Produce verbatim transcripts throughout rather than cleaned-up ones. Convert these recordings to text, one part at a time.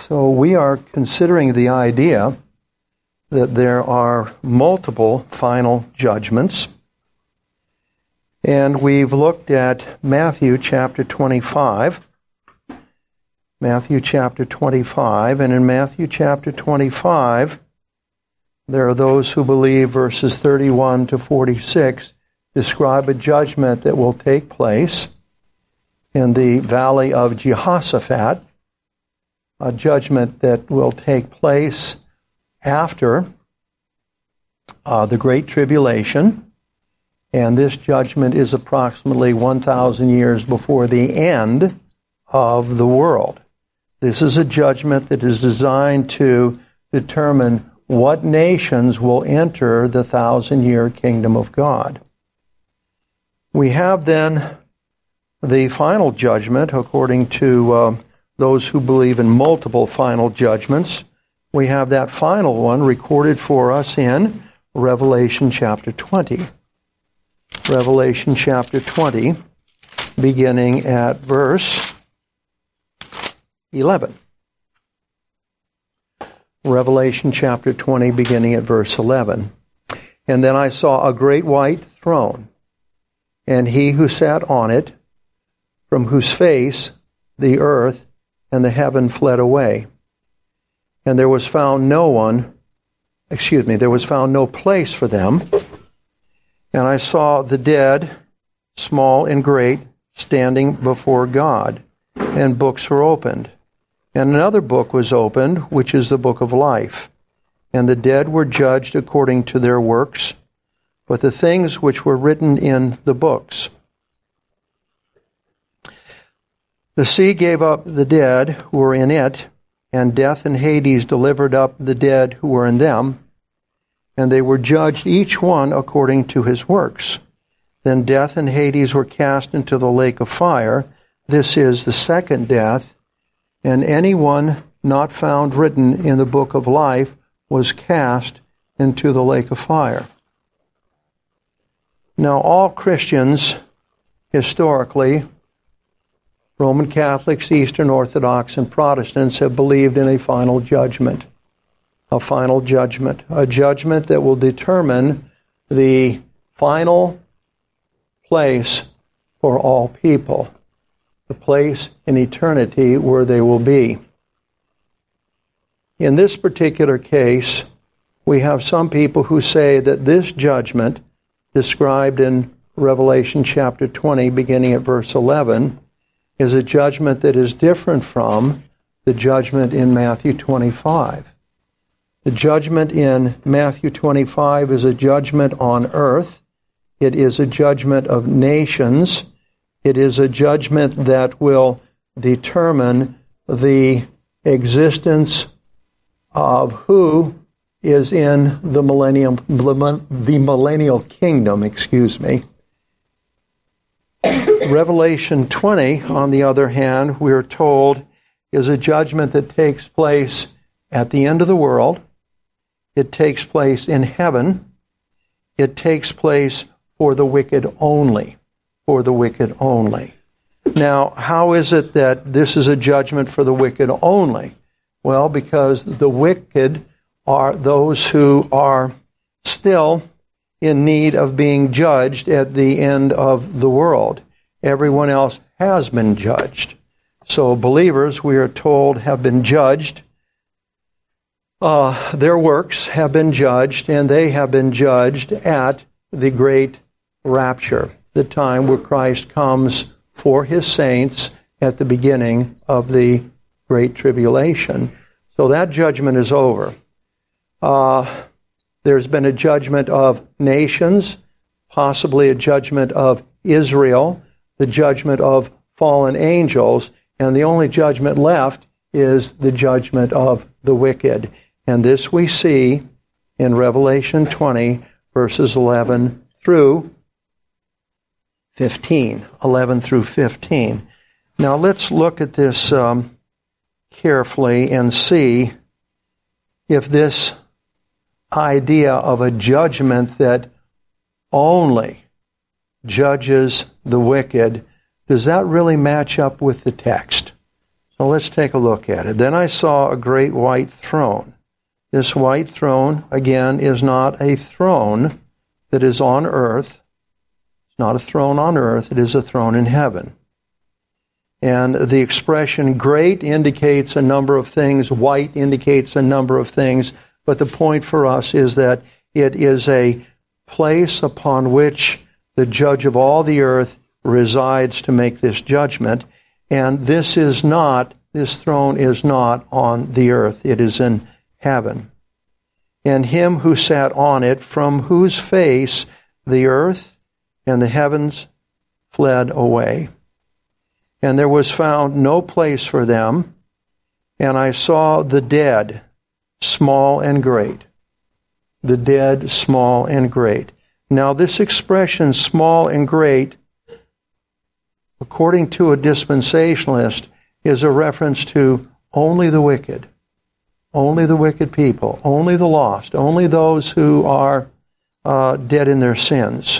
So we are considering the idea that there are multiple final judgments. And we've looked at Matthew chapter twenty-five. Matthew chapter twenty-five. And in Matthew chapter twenty-five, there are those who believe verses thirty-one to forty-six describe a judgment that will take place in the valley of Jehoshaphat, a judgment that will take place after uh, the Great Tribulation, and this judgment is approximately one thousand years before the end of the world. This is a judgment that is designed to determine what nations will enter the thousand-year kingdom of God. We have then the final judgment, according to uh, those who believe in multiple final judgments. We have that final one recorded for us in Revelation chapter twenty. Revelation chapter twenty, beginning at verse eleven. Revelation chapter twenty, beginning at verse eleven. And then I saw a great white throne, and he who sat on it, from whose face the earth and the heaven fled away. And there was found no one, excuse me, there was found no place for them. And I saw the dead, small and great, standing before God, and books were opened. And another book was opened, which is the book of life. And the dead were judged according to their works, but the things which were written in the books. The sea gave up the dead who were in it, and death and Hades delivered up the dead who were in them, and they were judged each one according to his works. Then death and Hades were cast into the lake of fire. This is the second death, and anyone not found written in the book of life was cast into the lake of fire. Now, all Christians, historically, Roman Catholics, Eastern Orthodox, and Protestants have believed in a final judgment. A final judgment. A judgment that will determine the final place for all people. The place in eternity where they will be. In this particular case, we have some people who say that this judgment, described in Revelation chapter twenty, beginning at verse eleven, is a judgment that is different from the judgment in Matthew twenty-five. The judgment in Matthew twenty-five is a judgment on earth. It is a judgment of nations. It is a judgment that will determine the existence of who is in the millennium, the millennial kingdom, excuse me. Revelation twenty, on the other hand, we're told, is a judgment that takes place at the end of the world. It takes place in heaven. It takes place for the wicked only. For the wicked only. Now, how is it that this is a judgment for the wicked only? Well, because the wicked are those who are still in need of being judged at the end of the world. Everyone else has been judged. So believers, we are told, have been judged. Uh, their works have been judged, and they have been judged at the great rapture, the time where Christ comes for his saints at the beginning of the great tribulation. So that judgment is over. Uh, there's been a judgment of nations, possibly a judgment of Israel, the judgment of fallen angels, and the only judgment left is the judgment of the wicked. And this we see in Revelation twenty, verses eleven through fifteen. eleven through fifteen. Now let's look at this um, carefully and see if this idea of a judgment that only judges the wicked, does that really match up with the text? So let's take a look at it. Then I saw a great white throne. This white throne, again, is not a throne that is on earth. It's not a throne on earth. It is a throne in heaven. And the expression great indicates a number of things. White indicates a number of things. But the point for us is that it is a place upon which the judge of all the earth resides to make this judgment. And this is not, this throne is not on the earth. It is in heaven. And him who sat on it, from whose face the earth and the heavens fled away. And there was found no place for them. And I saw the dead, small and great. The dead, small and great. Now this expression, small and great, according to a dispensationalist, is a reference to only the wicked. Only the wicked people. Only the lost. Only those who are uh, dead in their sins.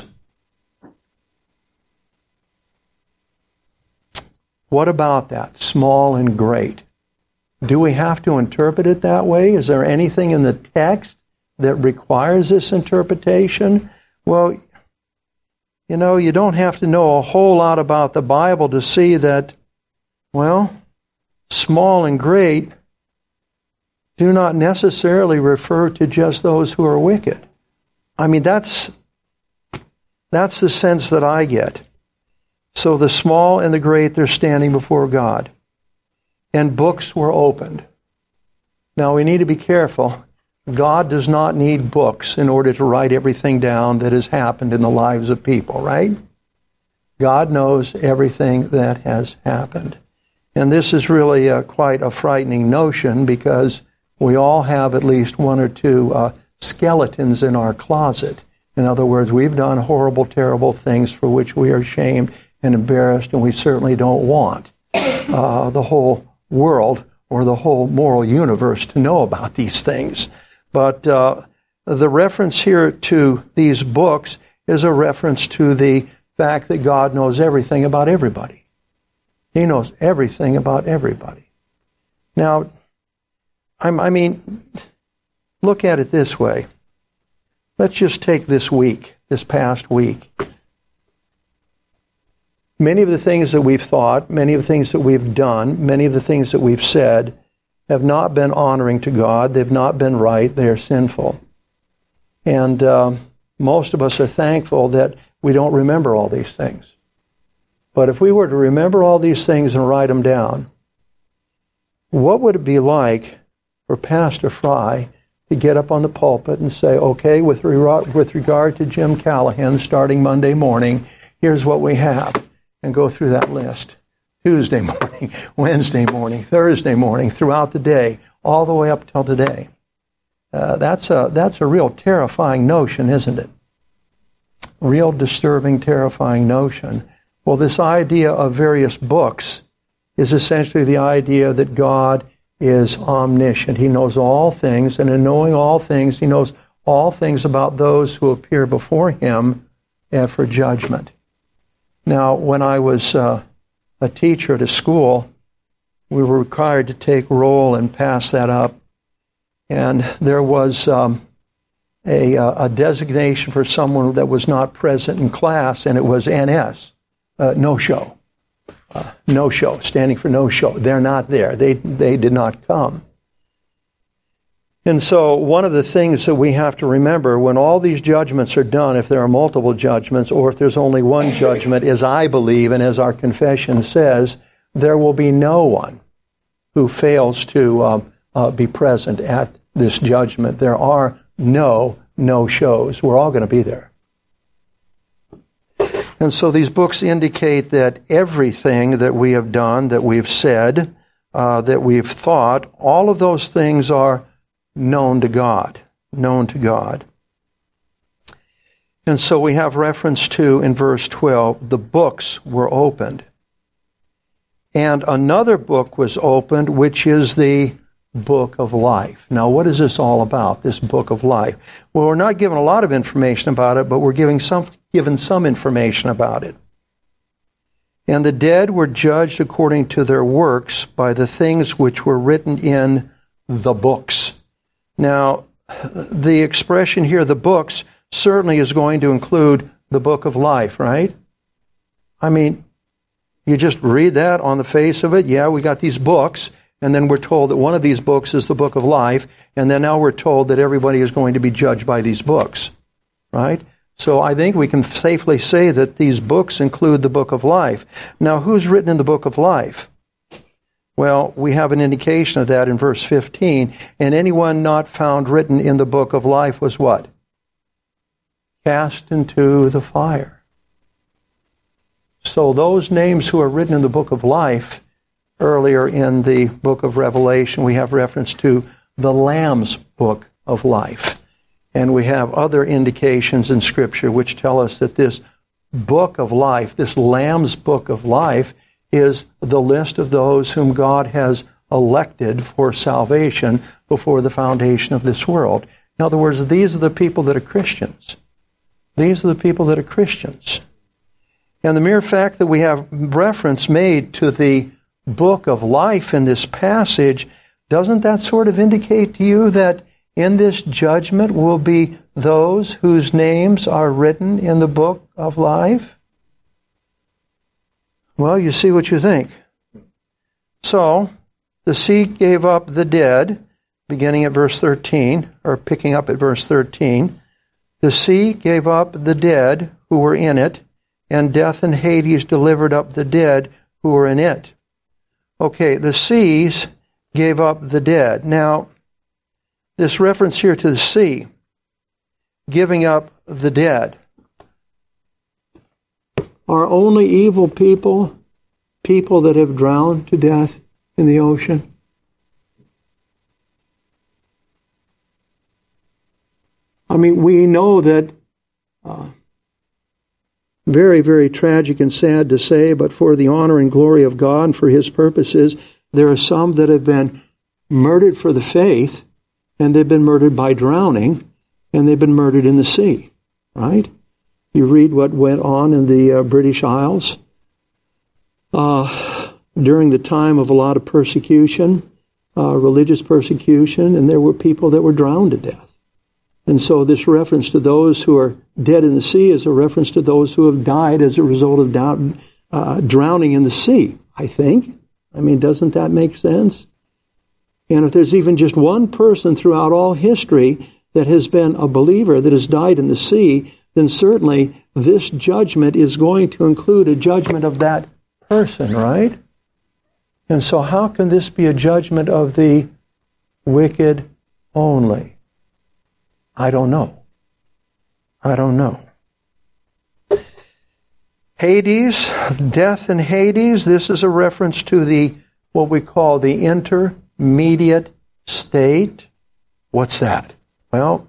What about that? Small and great. Do we have to interpret it that way? Is there anything in the text that requires this interpretation? Well, you know, you don't have to know a whole lot about the Bible to see that, well, small and great do not necessarily refer to just those who are wicked. I mean, that's that's the sense that I get. So the small and the great, they're standing before God. And books were opened. Now, we need to be careful. God does not need books in order to write everything down that has happened in the lives of people, right? God knows everything that has happened. And this is really a, quite a frightening notion, because we all have at least one or two uh, skeletons in our closet. In other words, we've done horrible, terrible things for which we are ashamed and embarrassed, and we certainly don't want uh, the whole world or the whole moral universe to know about these things. But uh, the reference here to these books is a reference to the fact that God knows everything about everybody. He knows everything about everybody. Now, I'm, I mean, look at it this way. Let's just take this week, this past week. Many of the things that we've thought, many of the things that we've done, many of the things that we've said have not been honoring to God. They've not been right. They are sinful. And uh, most of us are thankful that we don't remember all these things. But if we were to remember all these things and write them down, what would it be like for Pastor Fry to get up on the pulpit and say, okay, with, re- with regard to Jim Callahan, starting Monday morning, here's what we have, and go through that list. Tuesday morning, Wednesday morning, Thursday morning, throughout the day, all the way up till today. Uh, that's a that's a real terrifying notion, isn't it? Real disturbing, terrifying notion. Well, this idea of various books is essentially the idea that God is omniscient. He knows all things, and in knowing all things, he knows all things about those who appear before him for judgment. Now, when I was uh, a teacher at a school, we were required to take roll and pass that up. And there was um, a, a designation for someone that was not present in class, and it was N S, uh, no show. Uh, no show, standing for no show. They're not there. They, they did not come. And so one of the things that we have to remember when all these judgments are done, if there are multiple judgments or if there's only one judgment, as I believe and as our confession says, there will be no one who fails to uh, uh, be present at this judgment. There are no no-shows. We're all going to be there. And so these books indicate that everything that we have done, that we've said, uh, that we've thought, all of those things are known to God, known to God. And so we have reference to, in verse twelve, the books were opened. And another book was opened, which is the book of life. Now, what is this all about, this book of life? Well, we're not given a lot of information about it, but we're giving some, given some information about it. And the dead were judged according to their works by the things which were written in the books. Now, the expression here, the books, certainly is going to include the book of life, right? I mean, you just read that on the face of it. Yeah, we got these books, and then we're told that one of these books is the book of life, and then now we're told that everybody is going to be judged by these books, right? So I think we can safely say that these books include the book of life. Now, who's written in the book of life? Well, we have an indication of that in verse fifteen. And anyone not found written in the book of life was what? Cast into the fire. So those names who are written in the book of life, earlier in the book of Revelation, we have reference to the Lamb's book of life. And we have other indications in Scripture which tell us that this book of life, this Lamb's book of life, is the list of those whom God has elected for salvation before the foundation of this world. In other words, these are the people that are Christians. These are the people that are Christians. And the mere fact that we have reference made to the book of life in this passage, doesn't that sort of indicate to you that in this judgment will be those whose names are written in the book of life? Well, you see what you think. So, the sea gave up the dead, beginning at verse thirteen, or picking up at verse thirteen. The sea gave up the dead who were in it, and death and Hades delivered up the dead who were in it. Okay, the seas gave up the dead. Now, this reference here to the sea, giving up the dead. Are only evil people people that have drowned to death in the ocean? I mean, we know that, uh, very, very tragic and sad to say, but for the honor and glory of God and for His purposes, there are some that have been murdered for the faith, and they've been murdered by drowning, and they've been murdered in the sea, right? You read what went on in the uh, British Isles uh, during the time of a lot of persecution, uh, religious persecution, and there were people that were drowned to death. And so this reference to those who are dead in the sea is a reference to those who have died as a result of down, uh, drowning in the sea, I think. I mean, doesn't that make sense? And if there's even just one person throughout all history that has been a believer that has died in the sea, then certainly this judgment is going to include a judgment of that person, right? And so how can this be a judgment of the wicked only? I don't know. I don't know. Hades, death in Hades, this is a reference to the, what we call the intermediate state. What's that? Well,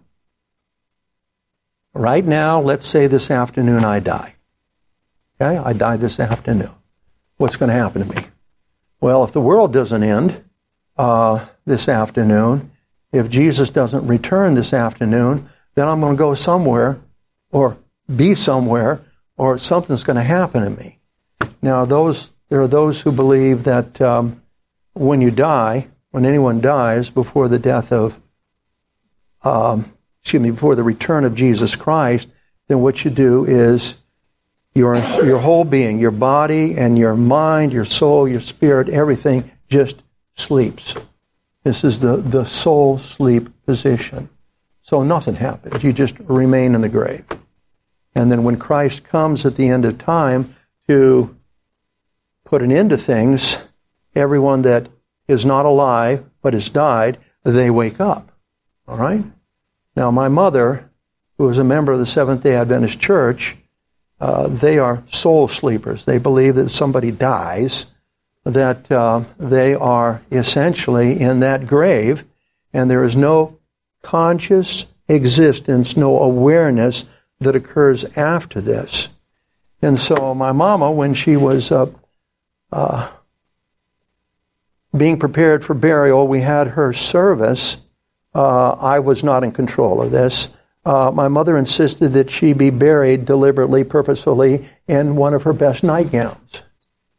right now, let's say this afternoon I die. Okay, I die this afternoon. What's going to happen to me? Well, if the world doesn't end uh, this afternoon, if Jesus doesn't return this afternoon, then I'm going to go somewhere or be somewhere or something's going to happen to me. Now, those there are those who believe that um, when you die, when anyone dies before the death of, um, excuse me, before the return of Jesus Christ, then what you do is your your whole being, your body and your mind, your soul, your spirit, everything just sleeps. This is the, the soul sleep position. So nothing happens. You just remain in the grave. And then when Christ comes at the end of time to put an end to things, everyone that is not alive but has died, they wake up. All right? Now, my mother, who is a member of the Seventh-day Adventist Church, uh, they are soul sleepers. They believe that if somebody dies, that uh, they are essentially in that grave, and there is no conscious existence, no awareness that occurs after this. And so my mama, when she was uh, uh, being prepared for burial, we had her service. Uh, I was not in control of this. Uh, my mother insisted that she be buried deliberately, purposefully, in one of her best nightgowns.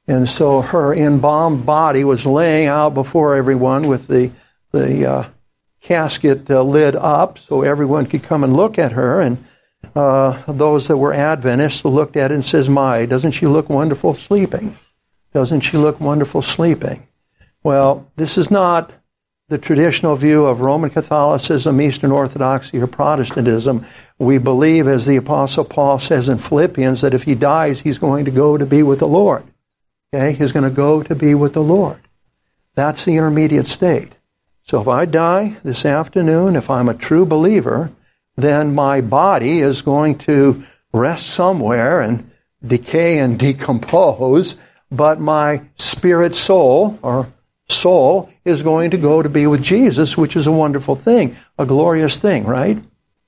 And so her embalmed body was laying out before everyone with the, the uh, casket uh, lid up so everyone could come and look at her. And uh, those that were Adventists looked at it and says, my, doesn't she look wonderful sleeping? Doesn't she look wonderful sleeping? Well, this is not the traditional view of Roman Catholicism, Eastern Orthodoxy, or Protestantism. We believe, as the Apostle Paul says in Philippians, that if he dies, he's going to go to be with the Lord. Okay? He's going to go to be with the Lord. That's the intermediate state. So if I die this afternoon, if I'm a true believer, then my body is going to rest somewhere and decay and decompose, but my spirit soul, or soul, is going to go to be with Jesus, which is a wonderful thing, a glorious thing, right?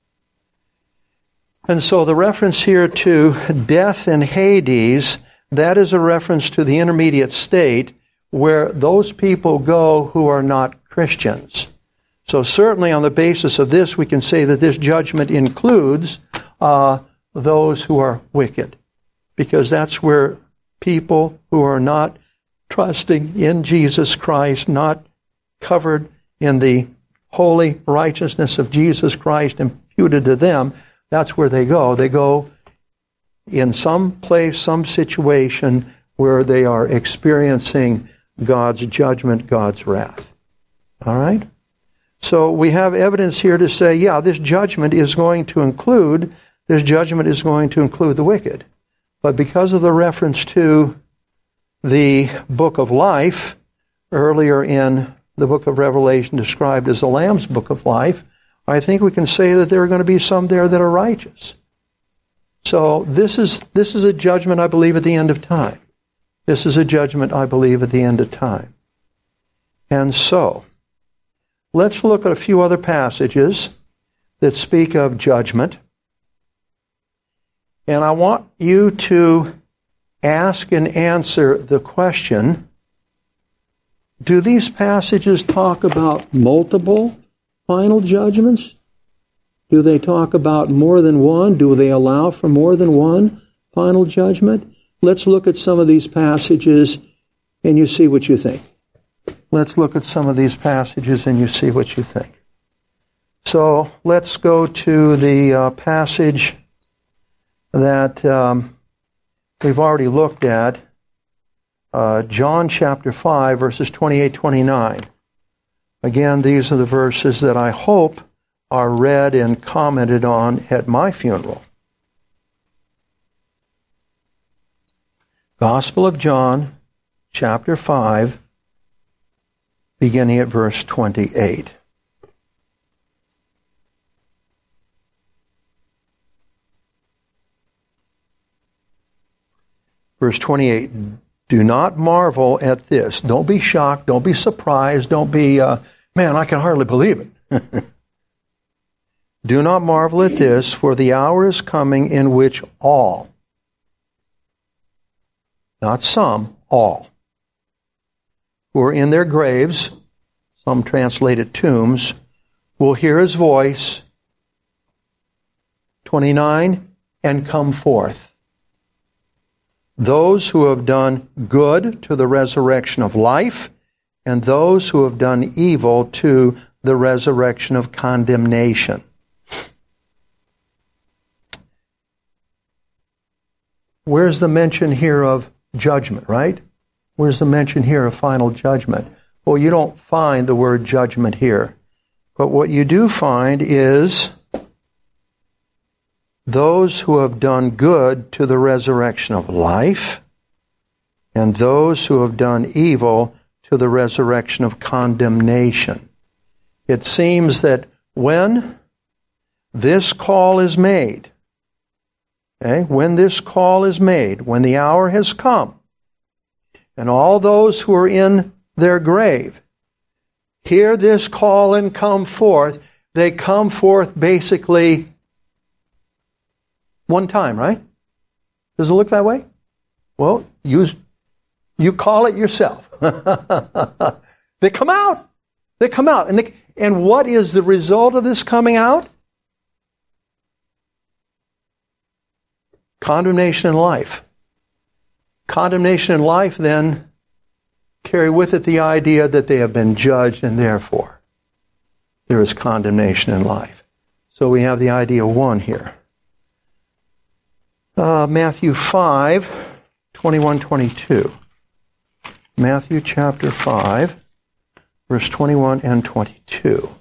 And so the reference here to death in Hades, that is a reference to the intermediate state where those people go who are not Christians. So certainly on the basis of this, we can say that this judgment includes uh, those who are wicked, because that's where people who are not trusting in Jesus Christ, not covered in the holy righteousness of Jesus Christ imputed to them, that's where they go. They go in some place, some situation where they are experiencing God's judgment, God's wrath. All right? So we have evidence here to say, yeah, this judgment is going to include, this judgment is going to include the wicked. But because of the reference to the book of life, earlier in the book of Revelation described as the Lamb's book of life, I think we can say that there are going to be some there that are righteous. So this is this is a judgment, I believe, at the end of time. This is a judgment, I believe, at the end of time. And so, let's look at a few other passages that speak of judgment. And I want you to ask and answer the question, do these passages talk about multiple final judgments? Do they talk about more than one? Do they allow for more than one final judgment? Let's look at some of these passages and you see what you think. Let's look at some of these passages and you see what you think. So let's go to the uh, passage that um, we've already looked at, uh, John chapter five, verses twenty-eight, twenty-nine. Again, these are the verses that I hope are read and commented on at my funeral. Gospel of John, chapter five, beginning at verse twenty-eight. Verse twenty-eight, do not marvel at this. Don't be shocked. Don't be surprised. Don't be, uh, man, I can hardly believe it. Do not marvel at this, for the hour is coming in which all, not some, all, who are in their graves, some translate it tombs, will hear his voice, twenty-nine, and come forth. Those who have done good to the resurrection of life, and those who have done evil to the resurrection of condemnation. Where's the mention here of judgment, right? Where's the mention here of final judgment? Well, you don't find the word judgment here. But what you do find is those who have done good to the resurrection of life, and those who have done evil to the resurrection of condemnation. It seems that when this call is made, okay, when this call is made, when the hour has come, and all those who are in their grave hear this call and come forth, they come forth basically one time, right? Does it look that way? Well, you, you call it yourself. They come out. They come out. And, they, and what is the result of this coming out? Condemnation in life. Condemnation in life then carry with it the idea that they have been judged and therefore there is condemnation in life. So we have the idea one here. Uh, Matthew five, twenty-one, twenty-two. Matthew chapter five, verse twenty-one and twenty-two.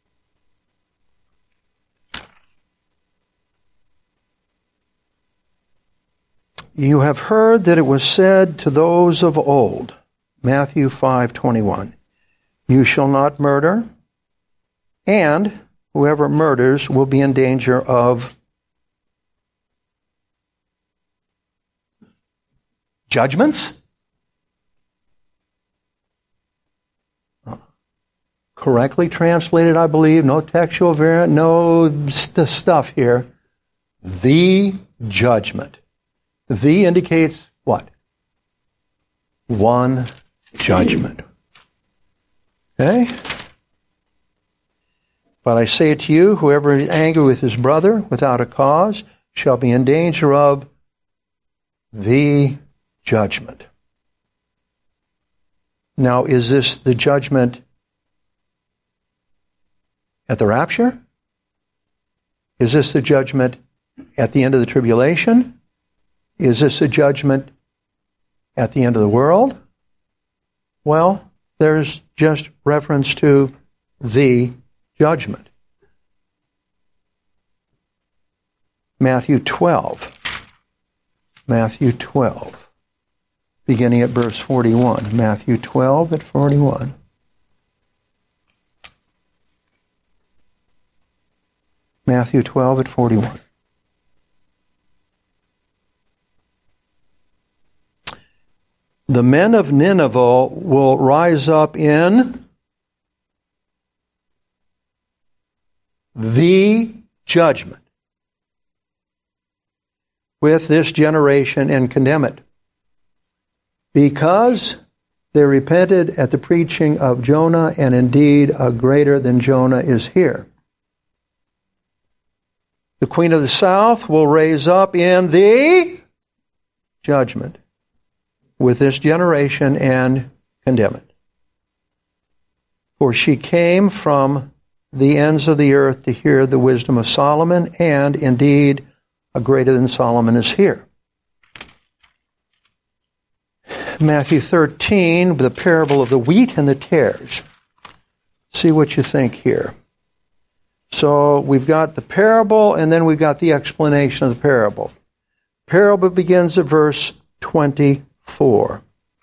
You have heard that it was said to those of old, Matthew five, twenty-one, you shall not murder, and whoever murders will be in danger of judgments? Correctly translated, I believe. No textual variant, no st- stuff here. The judgment. The indicates what? One judgment. Okay? But I say to you, whoever is angry with his brother without a cause shall be in danger of the judgment. Now, is this the judgment at the rapture? Is this the judgment at the end of the tribulation? Is this a judgment at the end of the world? Well, there's just reference to the judgment. Matthew twelve. Matthew twelve. Beginning at verse forty-one. Matthew twelve at forty-one. Matthew twelve at forty-one. The men of Nineveh will rise up in the judgment with this generation and condemn it, because they repented at the preaching of Jonah, and indeed a greater than Jonah is here. The queen of the south will raise up in the judgment with this generation and condemn it. For she came from the ends of the earth to hear the wisdom of Solomon, and indeed a greater than Solomon is here. Matthew thirteen, the parable of the wheat and the tares. See what you think here. So we've got the parable, and then we've got the explanation of the parable. Parable begins at verse twenty-four.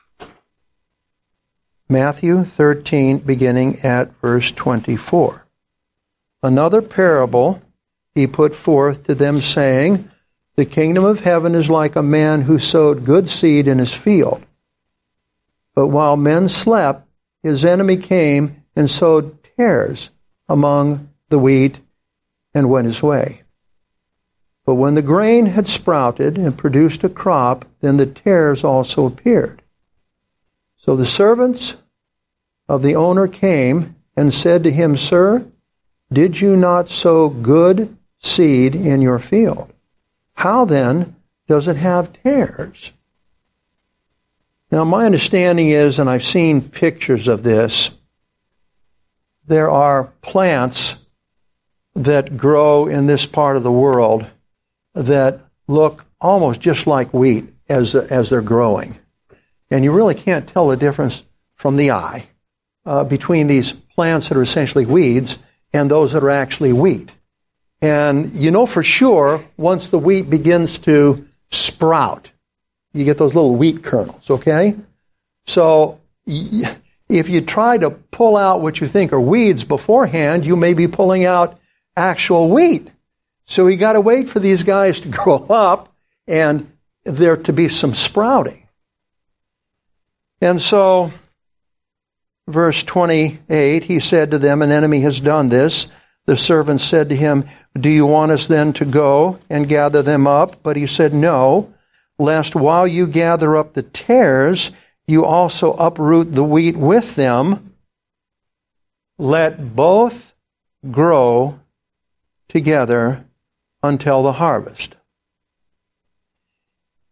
Matthew thirteen, beginning at verse twenty-four. Another parable he put forth to them, saying, the kingdom of heaven is like a man who sowed good seed in his field. But while men slept, his enemy came and sowed tares among the wheat and went his way. But when the grain had sprouted and produced a crop, then the tares also appeared. So the servants of the owner came and said to him, Sir, did you not sow good seed in your field? How then does it have tares? Now my understanding is, and I've seen pictures of this, there are plants that grow in this part of the world that look almost just like wheat as as they're growing. And you really can't tell the difference from the eye uh, between these plants that are essentially weeds and those that are actually wheat. And you know for sure once the wheat begins to sprout, you get those little wheat kernels, okay? So if you try to pull out what you think are weeds beforehand, you may be pulling out actual wheat. So you got to wait for these guys to grow up and there to be some sprouting. And so, verse twenty-eight, he said to them, an enemy has done this. The servant said to him, do you want us then to go and gather them up? But he said, no, lest while you gather up the tares, you also uproot the wheat with them. Let both grow together until the harvest.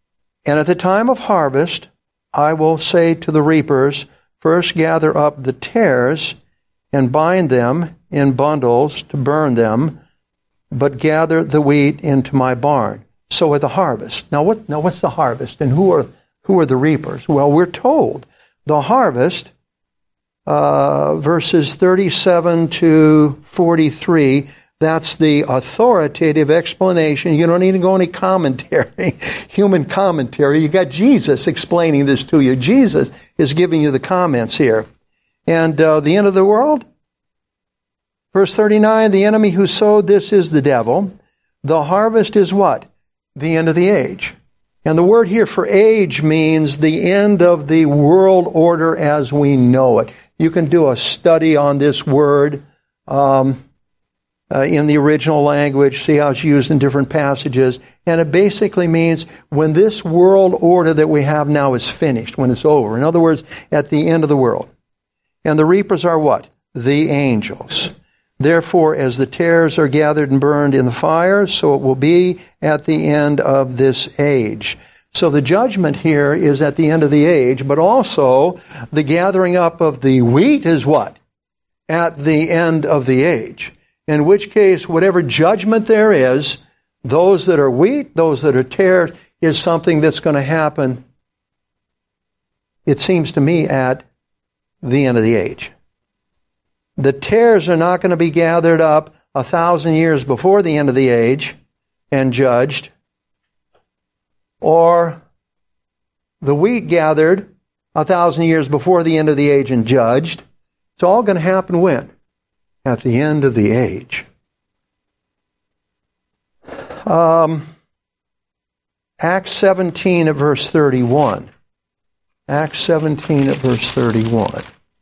And at the time of harvest, I will say to the reapers, first gather up the tares and bind them in bundles to burn them, but gather the wheat into my barn. So at the harvest. Now what now what's the harvest? And who are who are the reapers? Well, we're told the harvest, uh, verses thirty-seven to forty-three, that's the authoritative explanation. You don't need to go any commentary, human commentary. You got Jesus explaining this to you. Jesus is giving you the comments here. And uh, the end of the world? Verse thirty-nine, the enemy who sowed this is the devil. The harvest is what? The end of the age. And the word here for age means the end of the world order as we know it. You can do a study on this word um, uh, in the original language, see how it's used in different passages. And it basically means when this world order that we have now is finished, when it's over. In other words, at the end of the world. And the reapers are what? The angels. Therefore, as the tares are gathered and burned in the fire, so it will be at the end of this age. So the judgment here is at the end of the age, but also the gathering up of the wheat is what? At the end of the age. In which case, whatever judgment there is, those that are wheat, those that are tares, is something that's going to happen, it seems to me, at the end of the age. The tares are not going to be gathered up a thousand years before the end of the age and judged, or the wheat gathered a thousand years before the end of the age and judged. It's all going to happen when? At the end of the age. Um, Acts seventeen at verse thirty-one. Acts seventeen at verse thirty-one.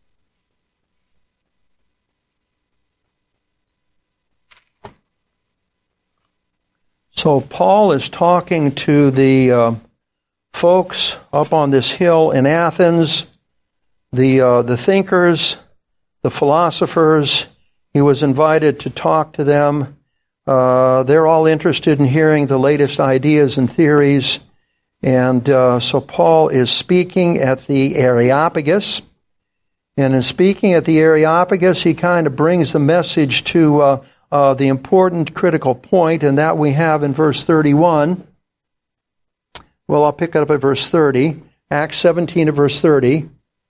So Paul is talking to the uh, folks up on this hill in Athens, the uh, the thinkers, the philosophers. He was invited to talk to them. Uh, they're all interested in hearing the latest ideas and theories. And uh, so Paul is speaking at the Areopagus. And in speaking at the Areopagus, he kind of brings the message to uh, Uh, the important critical point, and that we have in verse thirty-one. Well, I'll pick it up at verse thirty. Acts seventeen at verse thirty.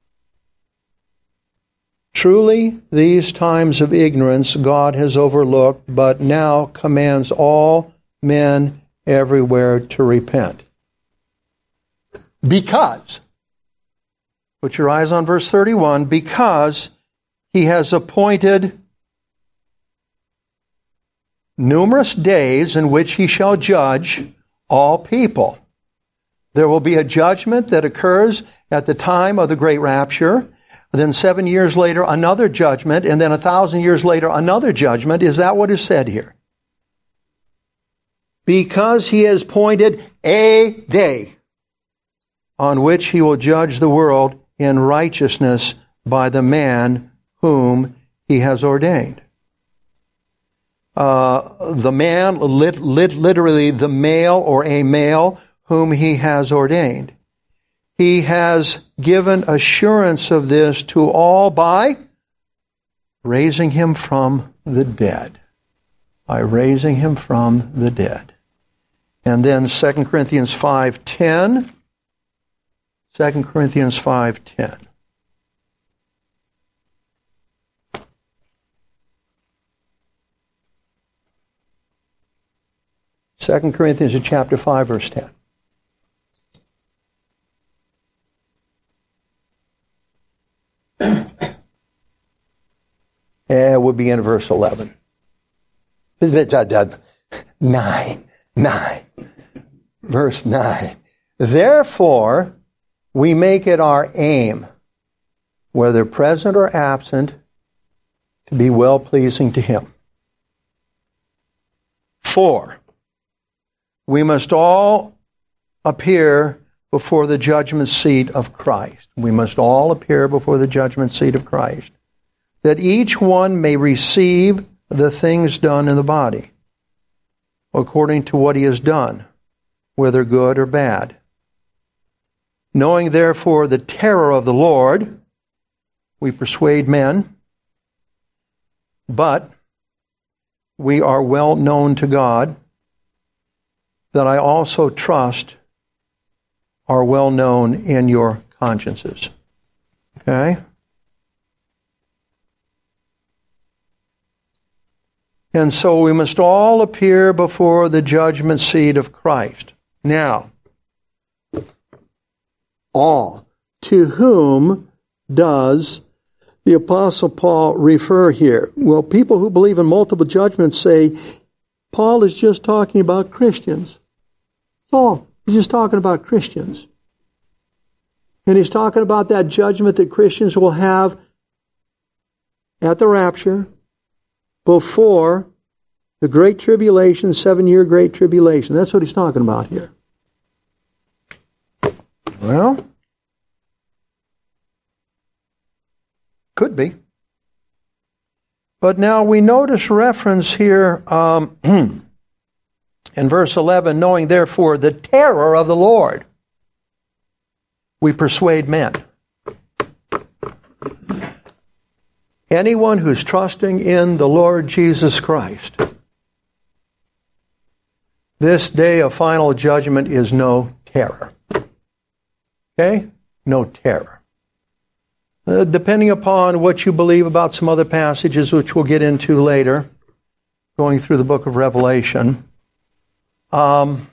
Truly, these times of ignorance God has overlooked, but now commands all men everywhere to repent. Because, put your eyes on verse thirty-one, because he has appointed numerous days in which he shall judge all people. There will be a judgment that occurs at the time of the great rapture. Then seven years later, another judgment. And then a thousand years later, another judgment. Is that what is said here? Because he has appointed a day on which he will judge the world in righteousness by the man whom he has ordained. Uh, the man, lit, lit, literally the male or a male whom he has ordained. He has given assurance of this to all by raising him from the dead. By raising him from the dead. And then Second Corinthians five ten. Second Corinthians five ten. Second Corinthians chapter five, verse ten. It would be in verse eleven. Nine. Nine. Verse nine. Therefore, we make it our aim, whether present or absent, to be well-pleasing to him. For we must all appear before the judgment seat of Christ. We must all appear before the judgment seat of Christ, that each one may receive the things done in the body, according to what he has done, whether good or bad. Knowing therefore the terror of the Lord, we persuade men, but we are well known to God, that I also trust are well known in your consciences. Okay? And so we must all appear before the judgment seat of Christ. Now, all. To whom does the Apostle Paul refer here? Well, people who believe in multiple judgments say Paul is just talking about Christians. That's all. He's just talking about Christians. And he's talking about that judgment that Christians will have at the rapture before the Great Tribulation, seven-year Great Tribulation. That's what he's talking about here. Well, could be. But now we notice reference here um, in verse eleven, knowing therefore the terror of the Lord, we persuade men. Anyone who's trusting in the Lord Jesus Christ, this day of final judgment is no terror. Okay? No terror. Uh, depending upon what you believe about some other passages, which we'll get into later, going through the book of Revelation, um,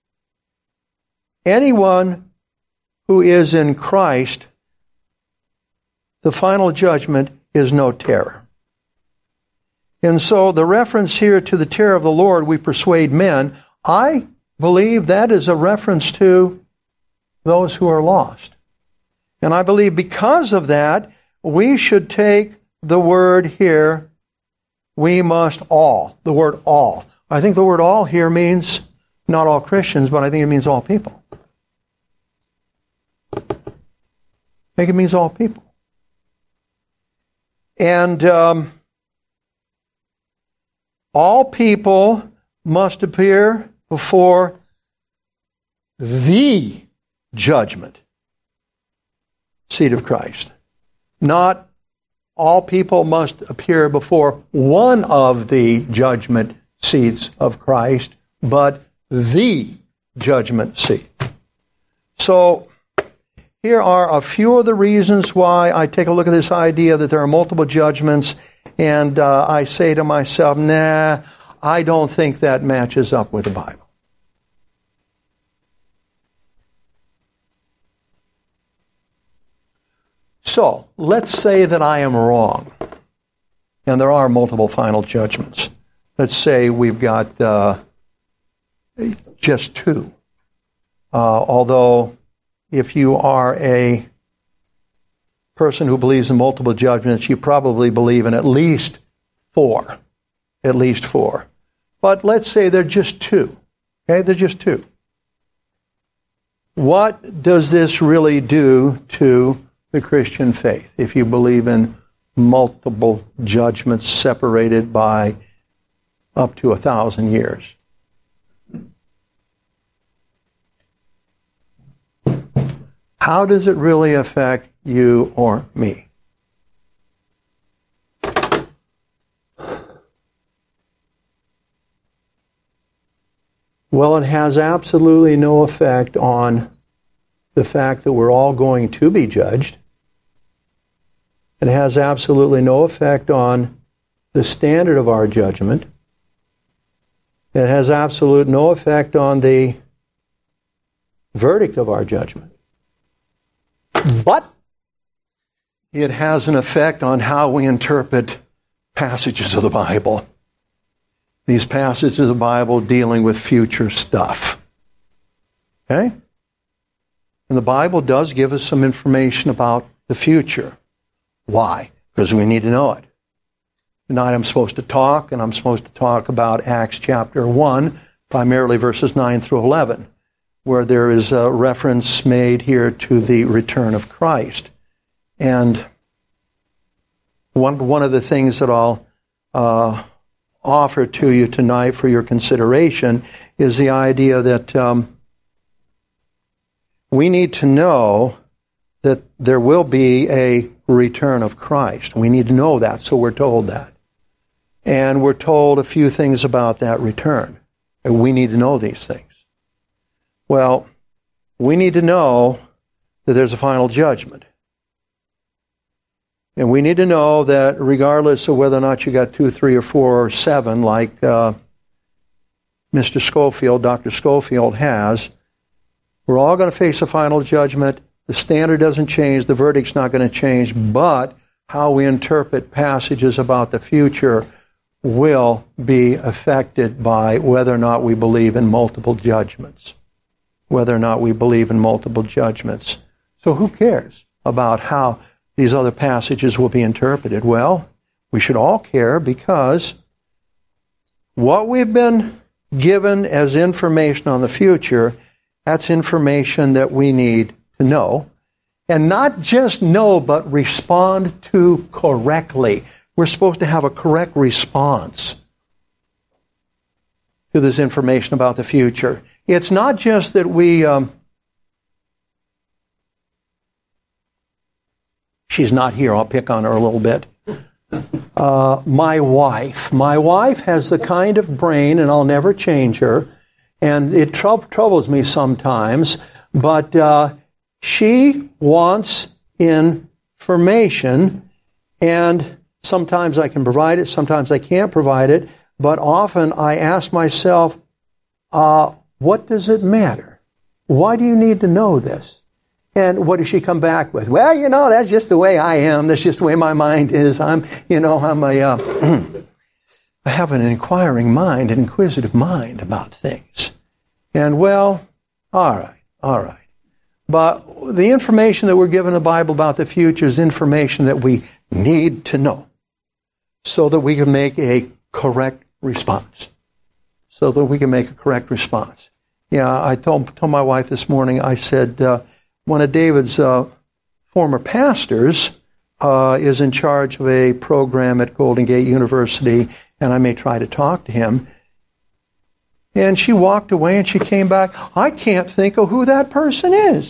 anyone who is in Christ, the final judgment is no terror. And so the reference here to the terror of the Lord, we persuade men, I believe that is a reference to those who are lost. And I believe because of that, we should take the word here, we must all, the word all. I think the word all here means not all Christians, but I think it means all people. I think it means all people. And um, all people must appear before the judgment seat of Christ. Not all people must appear before one of the judgment seats of Christ, but the judgment seat. So, here are a few of the reasons why I take a look at this idea that there are multiple judgments, and uh, I say to myself, nah, I don't think that matches up with the Bible. So, let's say that I am wrong, and there are multiple final judgments. Let's say we've got uh, just two. Uh, although, if you are a person who believes in multiple judgments, you probably believe in at least four. At least four. But let's say they're just two. Okay, they're just two. What does this really do to the Christian faith if you believe in multiple judgments separated by up to a thousand years? How does it really affect you or me? Well, it has absolutely no effect on the fact that we're all going to be judged. It has absolutely no effect on the standard of our judgment. It has absolute no effect on the verdict of our judgment. But it has an effect on how we interpret passages of the Bible. These passages of the Bible dealing with future stuff. Okay? And the Bible does give us some information about the future. Why? Because we need to know it. Tonight I'm supposed to talk, and I'm supposed to talk about Acts chapter one, primarily verses nine through eleven, where there is a reference made here to the return of Christ. And one, one of the things that I'll uh, offer to you tonight for your consideration is the idea that um, we need to know that there will be a return of Christ. We need to know that, so we're told that. And we're told a few things about that return. And we need to know these things. Well, we need to know that there's a final judgment. And we need to know that regardless of whether or not you got two, three, or four, or seven, like uh, Mister Schofield, Doctor Schofield has, we're all going to face a final judgment. The standard doesn't change. The verdict's not going to change. But how we interpret passages about the future will be affected by whether or not we believe in multiple judgments. Whether or not we believe in multiple judgments. So who cares about how these other passages will be interpreted? Well, we should all care, because what we've been given as information on the future, that's information that we need to know. And not just know, but respond to correctly. We're supposed to have a correct response to this information about the future. It's not just that we... Um, she's not here. I'll pick on her a little bit. Uh, my wife. My wife has the kind of brain, and I'll never change her, and it tr- troubles me sometimes, but uh, she wants information, and sometimes I can provide it, sometimes I can't provide it, but often I ask myself, uh, what does it matter? Why do you need to know this? And what does she come back with? Well, you know, that's just the way I am. That's just the way my mind is. I'm, you know, I'm a, uh, I have an inquiring mind, an inquisitive mind about things. And well, all right, all right. But the information that we're given in the Bible about the future is information that we need to know so that we can make a correct response. So that we can make a correct response. Yeah, I told, told my wife this morning, I said, uh, one of David's uh, former pastors uh, is in charge of a program at Golden Gate University, and I may try to talk to him. And she walked away and she came back, I can't think of who that person is.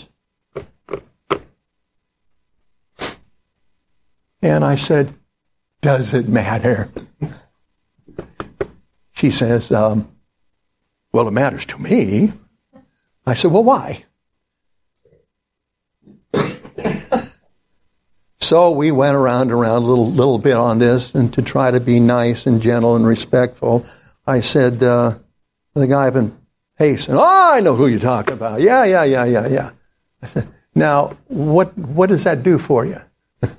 And I said, does it matter? She says, um, well, it matters to me. I said, well, why? So we went around and around a little, little bit on this, and to try to be nice and gentle and respectful, I said, uh, the guy been pacing, oh, I know who you're talking about. Yeah, yeah, yeah, yeah, yeah. I said, now, what what does that do for you?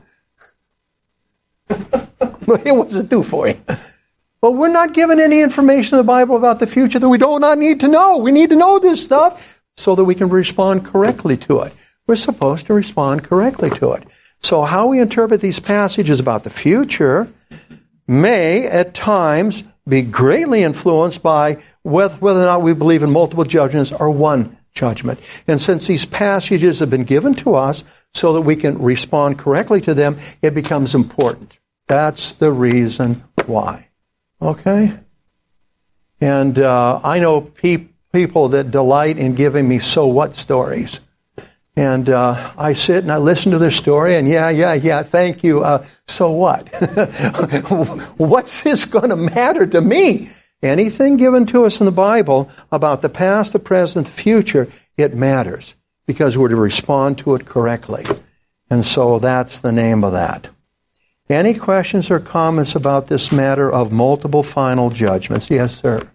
What does it do for you? Well, we're not given any information in the Bible about the future that we do not need to know. We need to know this stuff so that we can respond correctly to it. We're supposed to respond correctly to it. So how we interpret these passages about the future may, at times, be greatly influenced by whether or not we believe in multiple judgments or one judgment. And since these passages have been given to us so that we can respond correctly to them, it becomes important. That's the reason why. Okay? And uh, I know pe- people that delight in giving me so what stories. And uh, I sit and I listen to their story, and yeah, yeah, yeah, thank you. Uh, so what? What's this going to matter to me? Anything given to us in the Bible about the past, the present, the future, it matters because we're to respond to it correctly. And so that's the name of that. Any questions or comments about this matter of multiple final judgments? Yes, sir.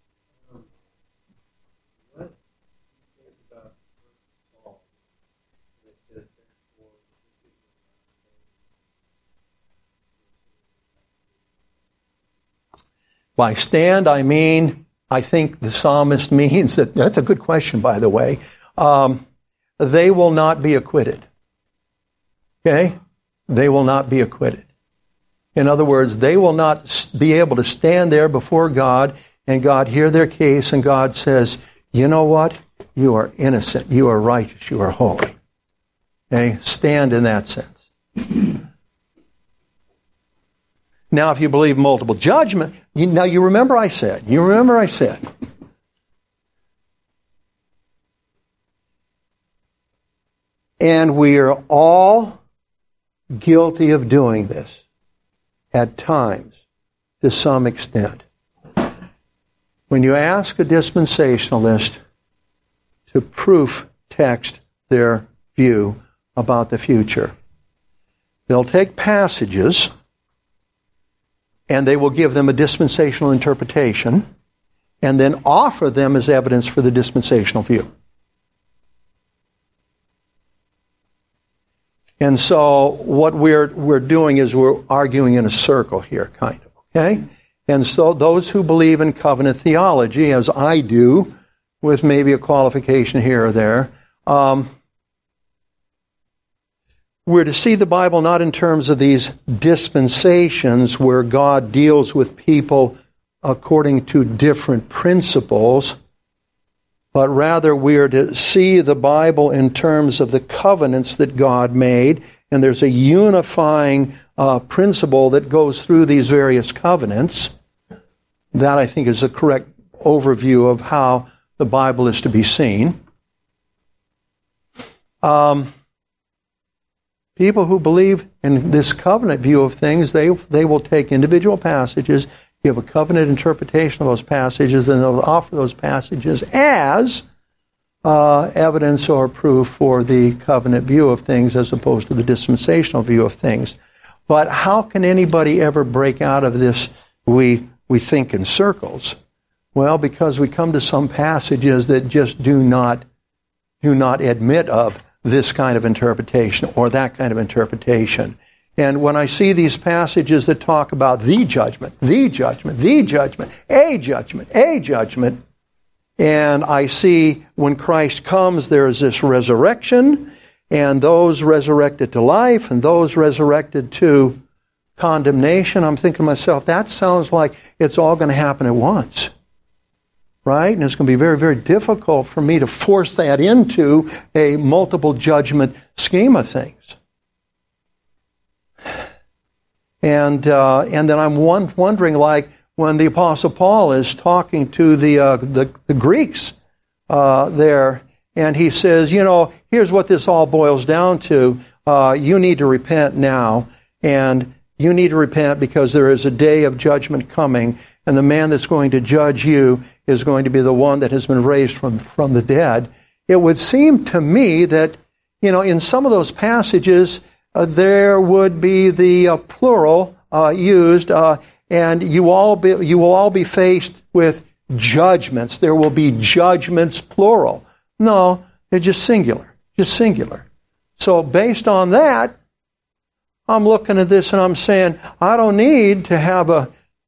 By stand, I mean, I think the psalmist means that, that's a good question, by the way, um, they will not be acquitted. Okay? They will not be acquitted. In other words, they will not be able to stand there before God and God hear their case and God says, you know what? You are innocent. You are righteous. You are holy. Okay? Stand in that sense. Now, if you believe multiple judgment, you, now you remember I said, you remember I said, And we are all guilty of doing this at times, to some extent. When you ask a dispensationalist to proof text their view about the future, they'll take passages and they will give them a dispensational interpretation and then offer them as evidence for the dispensational view. And so what we're we're doing is we're arguing in a circle here, kind of, okay? And so those who believe in covenant theology, as I do, with maybe a qualification here or there, um, we're to see the Bible not in terms of these dispensations where God deals with people according to different principles, but rather we are to see the Bible in terms of the covenants that God made, and there's a unifying uh, principle that goes through these various covenants. That, I think, is a correct overview of how the Bible is to be seen. Um, people who believe in this covenant view of things, they, they will take individual passages, give a covenant interpretation of those passages, and they'll offer those passages as uh, evidence or proof for the covenant view of things as opposed to the dispensational view of things. But how can anybody ever break out of this, we, we think in circles? Well, because we come to some passages that just do not, do not admit of this kind of interpretation or that kind of interpretation. And when I see these passages that talk about the judgment, the judgment, the judgment, a judgment, a judgment, and I see when Christ comes, there is this resurrection, and those resurrected to life, and those resurrected to condemnation, I'm thinking to myself, that sounds like it's all going to happen at once. Right? And it's going to be very, very difficult for me to force that into a multiple judgment scheme of things. And uh, and then I'm one, wondering, like, when the Apostle Paul is talking to the uh, the, the Greeks uh, there, and he says, you know, here's what this all boils down to. Uh, you need to repent now, and you need to repent because there is a day of judgment coming, and the man that's going to judge you is going to be the one that has been raised from, from the dead. It would seem to me that, you know, in some of those passages, uh, there would be the uh, plural uh, used, uh, and you all be, you will all be faced with judgments. There will be judgments, plural. No, they're just singular, just singular. So based on that, I'm looking at this and I'm saying, I don't need to have a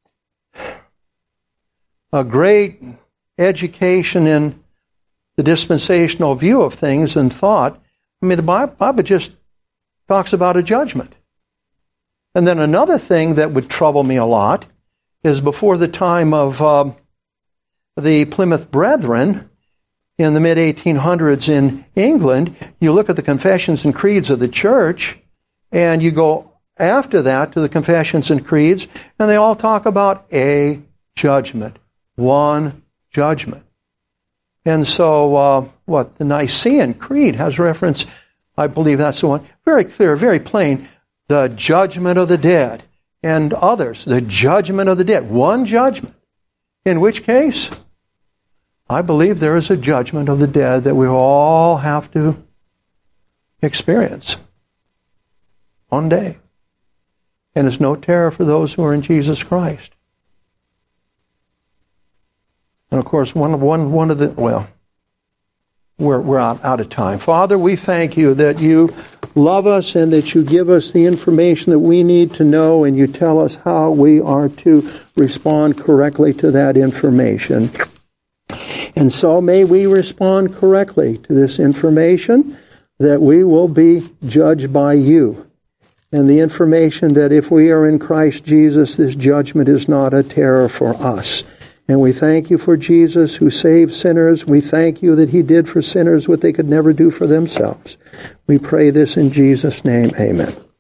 a great education in the dispensational view of things and thought. I mean, the Bible just talks about a judgment. And then another thing that would trouble me a lot is before the time of uh, the Plymouth Brethren in the mid eighteen hundreds in England, you look at the confessions and creeds of the church, and you go after that to the confessions and creeds, and they all talk about a judgment. One judgment. And so, uh, what, the Nicene Creed has reference, I believe that's the one, very clear, very plain, the judgment of the dead, and others, the judgment of the dead. One judgment. In which case, I believe there is a judgment of the dead that we all have to experience one day. And it's no terror for those who are in Jesus Christ. And of course, one of one one of the well, we're we're out, out of time. Father, we thank you that you love us and that you give us the information that we need to know, and you tell us how we are to respond correctly to that information. And so may we respond correctly to this information, that we will be judged by you. And the information that if we are in Christ Jesus, this judgment is not a terror for us. And we thank you for Jesus who saved sinners. We thank you that he did for sinners what they could never do for themselves. We pray this in Jesus' name. Amen.